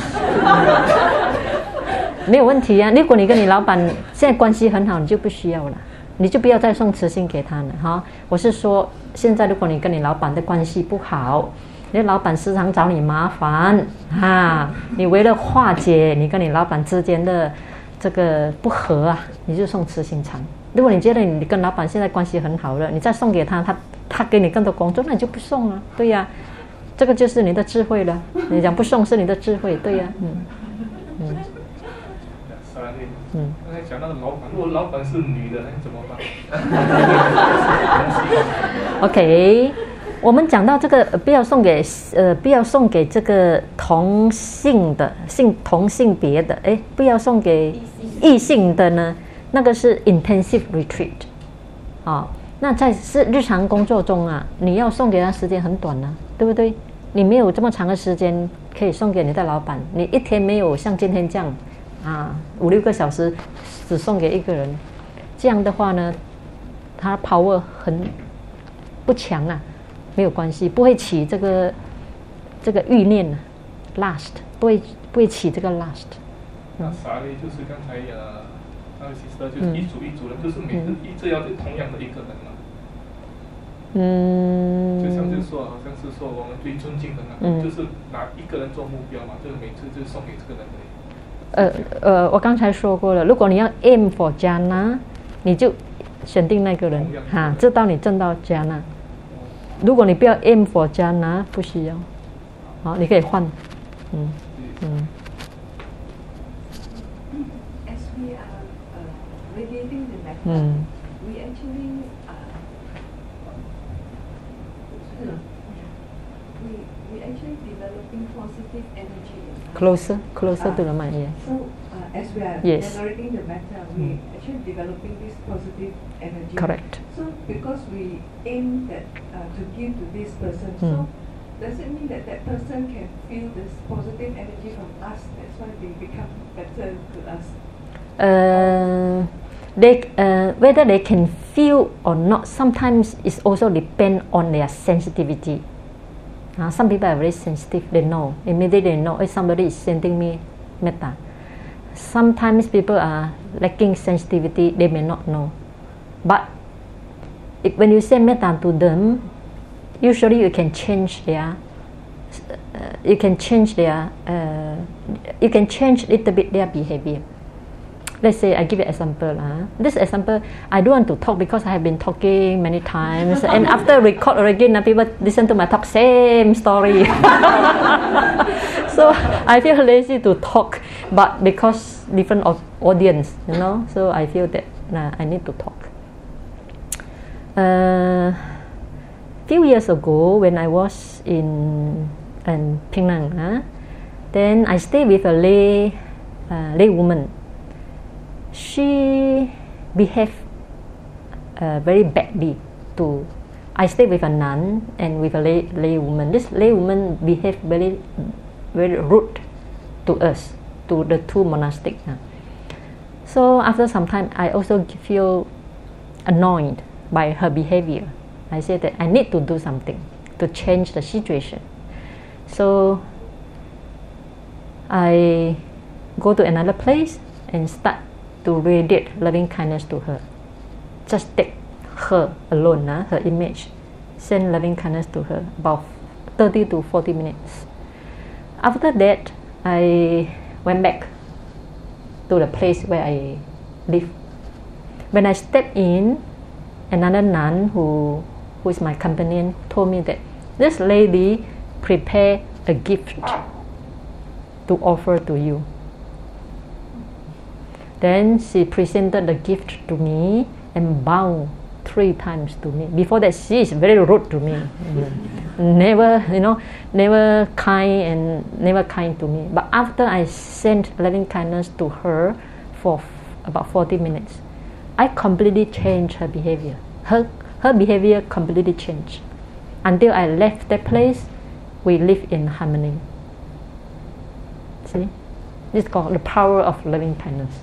Speaker 1: 没有问题啊。如果你跟你老板现在关系很好，你就不需要了，你就不要再送慈心给他了哈。我是说，现在如果你跟你老板的关系不好，你的老板时常找你麻烦啊，你为了化解你跟你老板之间的这个不和啊，你就送慈心禅。如果你觉得你跟老板现在关系很好了，你再送给他，他他给你更多工作，那你就不送了，对呀、啊，这个就是你的智慧了。你讲不送是你的智慧，对呀、啊，嗯嗯。
Speaker 9: 嗯。刚才讲那个老板，如果老板是女的，那怎么办
Speaker 1: ？OK， 我们讲到这个，不要送给呃，不要送给这个同性的性同性别的，哎，不要送给异性的呢。那个是 intensive retreat， 啊，那在是日常工作中啊，你要送给他时间很短啊，对不对？你没有这么长的时间可以送给你的老板，你一天没有像今天这样啊五六个小时只送给一个人，这样的话呢，他 power 很不强啊，没有关系，不会起这个这个欲念啊 lust， 不会不会起这个 lust。
Speaker 9: 那啥呢？就是刚才呃。那其实就是一组一组人，就是每个一直要同样的一个人嘛。嗯。就像是说，好像是说我们最尊敬的那个，嗯、就是拿一个人做目标嘛，就是每次就送给这个人的。
Speaker 1: 呃呃，我刚才说过了，如果你要 aim for jhana， 你就选定那个人哈，直到你证到 jhana。如果你不要 aim for jhana， 不需要，好，你可以换，嗯嗯。
Speaker 12: we are uh, radiating the metta,
Speaker 1: mm.
Speaker 12: we actually uh, we we actually developing positive energy.
Speaker 1: Closer, closer
Speaker 12: uh,
Speaker 1: to the mind, yes.
Speaker 12: So uh, as we are
Speaker 1: yes.
Speaker 12: generating the metta, we
Speaker 1: mm.
Speaker 12: actually developing this positive energy.
Speaker 1: Correct.
Speaker 12: So because we aim that uh, to give to this person,
Speaker 1: mm.
Speaker 12: so does it mean that that person can feel this positive energy from us? That's why they become better to us.
Speaker 1: Uh, they uh, whether they can feel or not, sometimes it also depend on their sensitivity. Uh, some people are very sensitive. They know immediately. They know if somebody is sending me metta. Sometimes people are lacking sensitivity. They may not know. But if, when you say metta to them, usually you can change their. Uh, you can change their. Uh, you can change a little bit their behavior. Let's say I give you an example. Uh. This example, I don't want to talk because I have been talking many times, and after record again, uh, people listen to my talk, same story. So I feel lazy to talk, but because different of audience, you know, so I feel that uh, I need to talk. A uh, few years ago, when I was in, in Penang, uh, then I stayed with a lay uh, lay woman. She behaved uh, very badly to. I stayed with a nun and with a lay, lay woman. This lay woman behaved very, very rude to us, to the two monastics. Uh. So after some time, I also feel annoyed by her behavior. I said that I need to do something to change the situation. So I go to another place and start to radiate loving kindness to her. Just take her alone, uh, her image, send loving kindness to her about thirty to forty minutes. After that, I went back to the place where I live. When I stepped in, another nun who, who is my companion told me that this lady prepared a gift to offer to you. Then she presented the gift to me and bowed three times to me. Before that, she is very rude to me. never, you know, never kind and never kind to me. But after I sent loving kindness to her for f- about forty minutes, I completely changed her behavior. Her her behavior completely changed. Until I left that place, we live in harmony. See, this is called the power of loving kindness.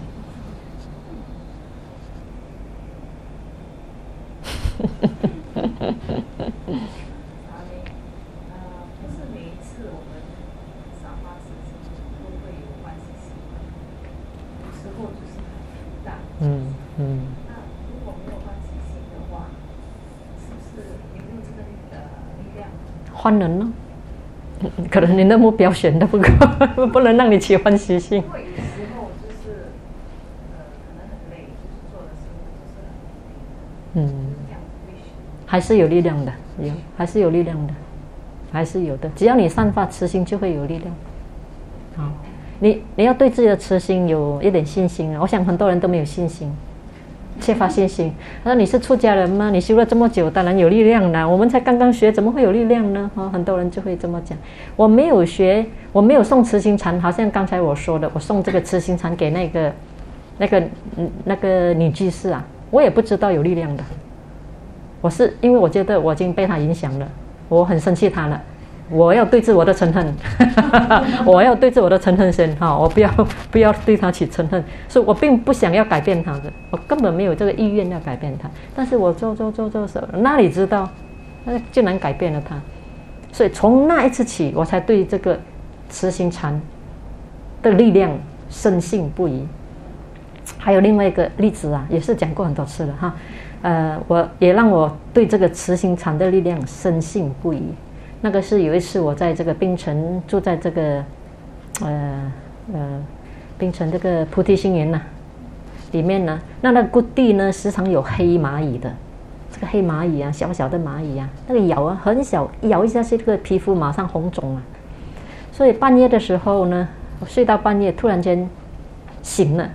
Speaker 1: 嗯嗯。
Speaker 4: 那如果没有欢喜心的话，是不是有没有这个呃力量？
Speaker 1: 欢能呢？可能你的目标选的不够，不能让你起欢喜心。
Speaker 4: 因为有时候就是呃可能很累，就是做的时候就是很累。嗯。这样子会选。
Speaker 1: 还是有力量的，有，还是有力量的，还是有的。只要你散发慈心，就会有力量。好。你你要对自己的慈心有一点信心啊！我想很多人都没有信心，缺乏信心。他说：“你是出家人吗？你修了这么久，当然有力量了。我们才刚刚学，怎么会有力量呢？”哈，很多人就会这么讲。我没有学，我没有送慈心禅，好像刚才我说的，我送这个慈心禅给那个那个那个女居士啊，我也不知道有力量的。我是因为我觉得我已经被她影响了，我很生气她了。我要对治我的嗔恨，我要对治我的嗔恨先哈，我不要不要对他起嗔恨，所以我并不想要改变他的，我根本没有这个意愿要改变他。但是我做做做做做，哪里知道，那竟然改变了他。所以从那一次起，我才对这个慈心禅的力量深信不疑。还有另外一个例子啊，也是讲过很多次了哈，呃，我也让我对这个慈心禅的力量深信不疑。那个是有一次我在这个槟城住在这个呃呃槟城这个菩提心园呐、啊、里面呢，那那个谷地呢时常有黑蚂蚁的，这个黑蚂蚁啊，小小的蚂蚁啊，那个咬啊很小，咬一下是这个皮肤马上红肿啊。所以半夜的时候呢，我睡到半夜突然间醒了，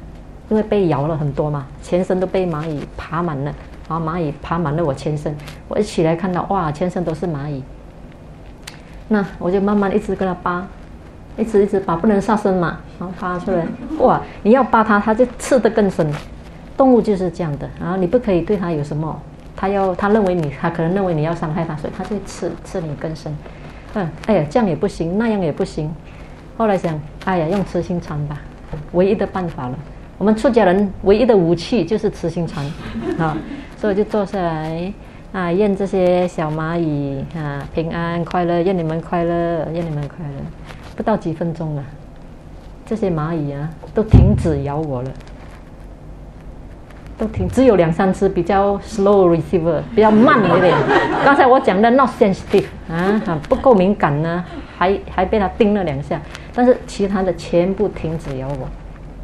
Speaker 1: 因为被咬了很多嘛，全身都被蚂蚁爬满了，然后蚂蚁爬满了我全身。我一起来看到，哇，全身都是蚂蚁。那我就慢慢一直跟它扒，一直一直扒，不能杀生嘛，然后扒出来。哇，你要扒它，它就刺得更深。动物就是这样的，然后你不可以对它有什么，它要他认为你，他可能认为你要伤害它，所以它就刺刺你更深。嗯，哎呀，这样也不行，那样也不行。后来想，哎呀，用慈心禅吧，唯一的办法了。我们出家人唯一的武器就是慈心禅啊，所以我就坐下来啊，愿这些小蚂蚁啊平安快乐，愿你们快乐，愿你们快乐。不到几分钟了，这些蚂蚁啊都停止咬我了，都停，只有两三只比较 slow receiver， 比较慢一点。刚才我讲的 not sensitive 啊，不够敏感呢，还还被它叮了两下，但是其他的全部停止咬我。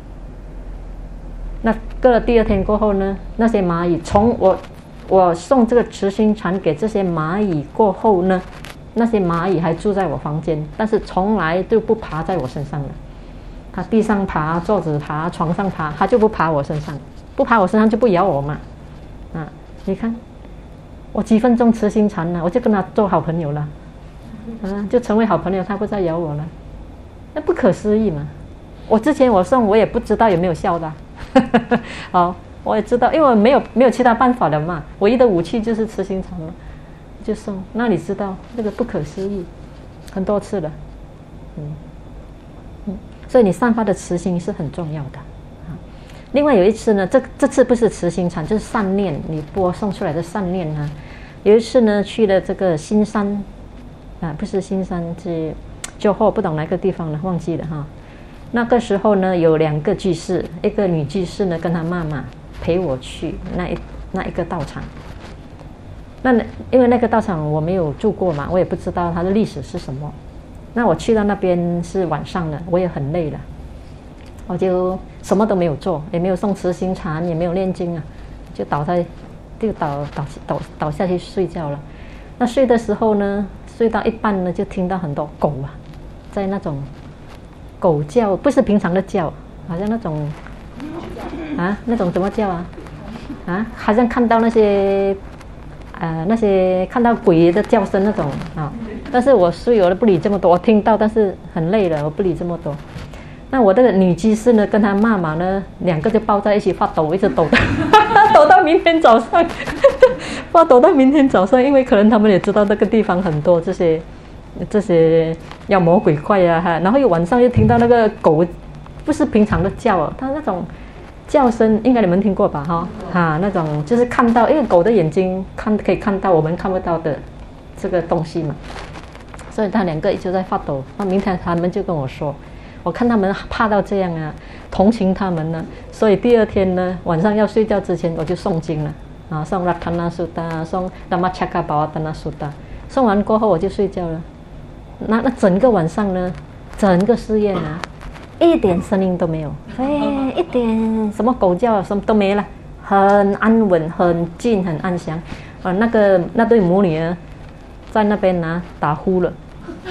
Speaker 1: 那过了第二天过后呢，那些蚂蚁从我我送这个慈心禅给这些蚂蚁过后呢，那些蚂蚁还住在我房间，但是从来就不爬在我身上了。它地上爬，桌子爬，床上爬，它就不爬我身上，不爬我身上就不咬我嘛。啊，你看，我几分钟慈心禅了，我就跟它做好朋友了，啊，就成为好朋友，它不再咬我了，那不可思议嘛。我之前我送我也不知道有没有效的。好，我也知道，因为我没有没有其他办法了嘛，唯一的武器就是慈心禅了，就送。那你知道这个不可思议，很多次了，嗯嗯，所以你散发的慈心是很重要的啊。另外有一次呢，这这次不是慈心禅，就是善念，你播送出来的善念啊。有一次呢，去了这个新山啊，不是新山，是就后不懂哪个地方了，忘记了哈。那个时候呢，有两个居士，一个女居士呢跟她妈妈陪我去那一那一个道场。那因为那个道场我没有住过嘛，我也不知道它的历史是什么。那我去到那边是晚上了，我也很累了，我就什么都没有做，也没有诵慈心禅，也没有念经啊，就倒在就倒倒倒倒下去睡觉了。那睡的时候呢，睡到一半呢，就听到很多狗啊，在那种。狗叫，不是平常的叫，好像那种啊，那种怎么叫啊？啊，好像看到那些呃那些看到鬼的叫声那种啊。但是我睡我都不理这么多，我听到，但是很累了，我不理这么多。那我的女居士呢，跟她妈妈呢，两个就抱在一起发抖，一直抖抖到明天早上，发抖到明天早上，因为可能他们也知道那个地方很多这些。这些妖魔鬼怪啊，然后又晚上又听到那个狗，不是平常的叫，它那种叫声，应该你们听过吧？哈，哈，那种就是看到，因为狗的眼睛看可以看到我们看不到的这个东西嘛，所以他两个一直在发抖。那明天他们就跟我说，我看他们怕到这样啊，同情他们呢，所以第二天呢，晚上要睡觉之前我就诵经了啊，诵拉塔那苏达，诵达玛恰卡巴瓦达那苏达，诵完过后我就睡觉了。那那整个晚上呢，整个寺院啊，一点声音都没有，哎，一点什么狗叫什么都没了，很安稳，很静，很安详。啊，那个那对母女啊，在那边呢、啊、打呼了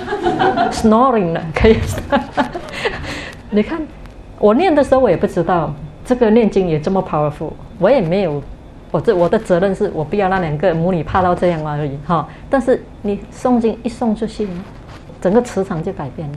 Speaker 1: ，snoring 了，可以。你看，我念的时候我也不知道这个念经也这么 powerful， 我也没有。我这我的责任是我不要那两个母女怕到这样而已哈。但是你诵经一诵出去，整个磁场就改变了。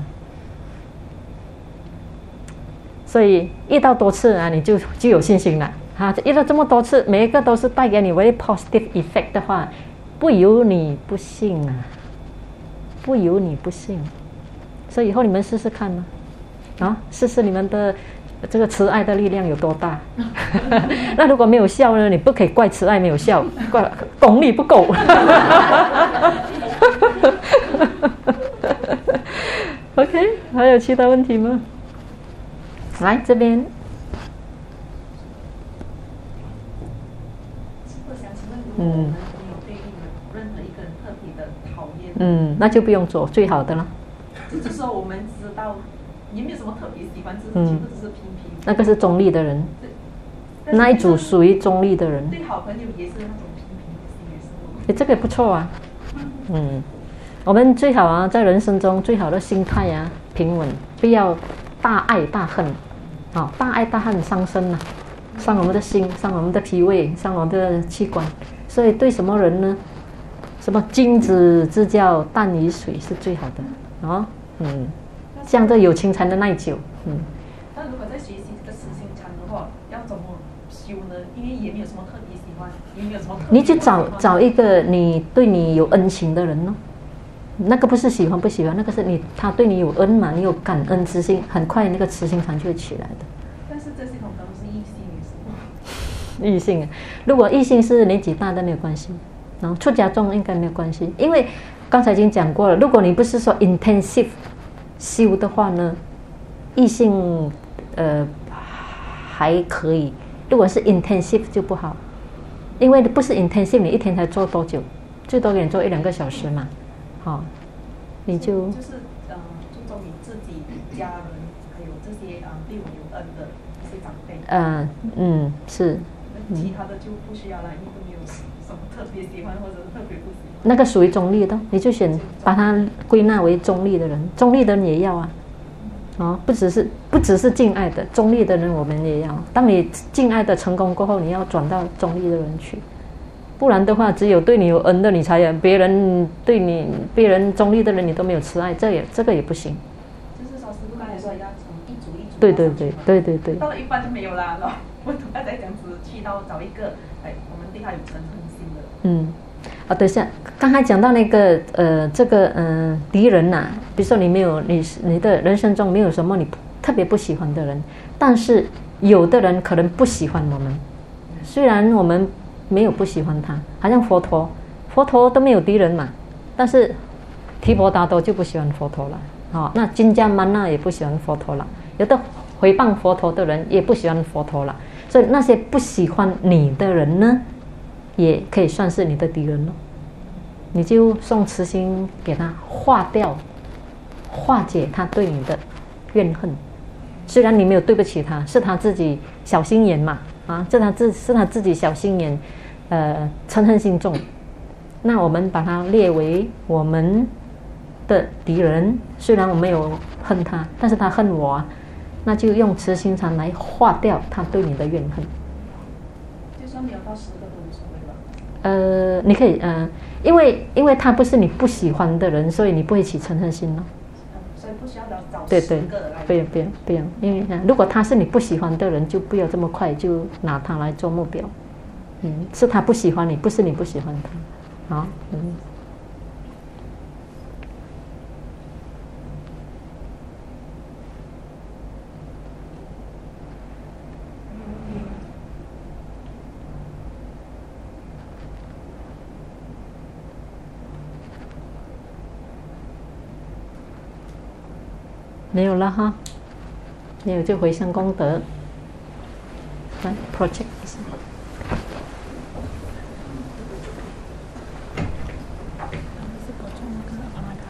Speaker 1: 所以遇到多次啊，你就就有信心了啊！遇到这么多次，每一个都是带给你 very positive effect 的话，不由你不信啊，不由你不信。所以以后你们试试看嘛，啊，试试你们的这个慈爱的力量有多大。那如果没有效呢，你不可以怪慈爱没有效，怪功力不够。OK， 还有其他问题吗？来这边。
Speaker 4: 我想请问，如果我们没有对任何一个人特别的讨厌，
Speaker 1: 嗯，那就不用做，最好的了。
Speaker 4: 就是说我们知道也没有什么特别喜欢，只是全部只是平平。
Speaker 1: 那个是中立的人，那一组属于中立的人。
Speaker 4: 对好朋友也是那种平平的心，也是。
Speaker 1: 哎，这个不错啊。嗯，我们最好啊，在人生中最好的心态啊，平稳，不要大爱大恨， 啊，大爱大恨伤身啊，伤我们的心，伤我们的脾胃，伤我们的器官。所以对什么人呢？什么君子之交淡如水是最好的啊，嗯，这样的友情才能耐久，嗯。
Speaker 4: 那如果在学习这个慈心禅的话，要怎么修呢？因为也没有什么特别喜欢，也没有什么特别。
Speaker 1: 你就找找一个你对你有恩情的人咯。那个不是喜欢不喜欢，那个是你他对你有恩嘛，你有感恩之心，很快那个慈心禅就会起来的。
Speaker 4: 但是这系统都是异性，是吗？
Speaker 1: 异性，如果异性是年纪大的没有关系，然后出家众应该没有关系，因为刚才已经讲过了，如果你不是说 intensive 修的话呢，异性呃还可以，如果是 intensive 就不好，因为不是 intensive， 你一天才做多久？最多给你做一两个小时嘛。好、哦，你就
Speaker 4: 就是呃注重你自己、家人，还有这些啊、呃、对我有恩的一些长辈。
Speaker 1: 呃嗯是。
Speaker 4: 其他的就不需要了，因为都没有什么特别喜欢或者特别不喜欢。
Speaker 1: 那个属于中立的，你就选把它归纳为中立的人，中立的人也要啊。哦，不只是不只是敬爱的，中立的人我们也要。当你敬爱的成功过后，你要转到中立的人去。不然的话，只有对你有恩的你才有，别人对你别人中立的人你都没有慈爱，这也这个也不行。
Speaker 4: 就是说师父刚才说要从一组一组。
Speaker 1: 对对对对对对。
Speaker 4: 到了一半就没有啦，然后我大概这样子去到找一个，哎，我们对他有诚心的。
Speaker 1: 嗯，啊，等一下，刚才讲到那个呃，这个嗯、呃、敌人呐、啊，比如说你没有你你的人生中没有什么你特别不喜欢的人，但是有的人可能不喜欢我们，虽然我们没有不喜欢他，好像佛陀，佛陀都没有敌人嘛，但是提婆达多就不喜欢佛陀了，哦，那金迦曼那也不喜欢佛陀了，有的回谤佛陀的人也不喜欢佛陀了，所以那些不喜欢你的人呢，也可以算是你的敌人了。你就送慈心给他化掉，化解他对你的怨恨。虽然你没有对不起他，是他自己小心眼嘛，啊，是他自是他自己小心眼，呃，嗔恨心重。那我们把他列为我们的敌人，虽然我没有恨他，但是他恨我啊，那就用慈心禅来化掉他对你的怨恨。
Speaker 4: 就算没有到十个都无所谓吧。
Speaker 1: 呃，你可以，呃，因为因为他不是你不喜欢的人，所以你不会起嗔恨心了。
Speaker 4: 所以不需要找
Speaker 1: 对对，
Speaker 4: 十个来。
Speaker 1: 不用不用不用，因为如果他是你不喜欢的人，就不要这么快就拿他来做目标。嗯，是他不喜欢你，不是你不喜欢他。好，嗯。没有了哈，没有就回向功德。来 ，project 一下。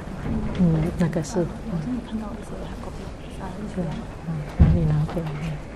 Speaker 1: 嗯，那个是。我这里看到一些他狗狗，啊，嗯，哪里拿回来？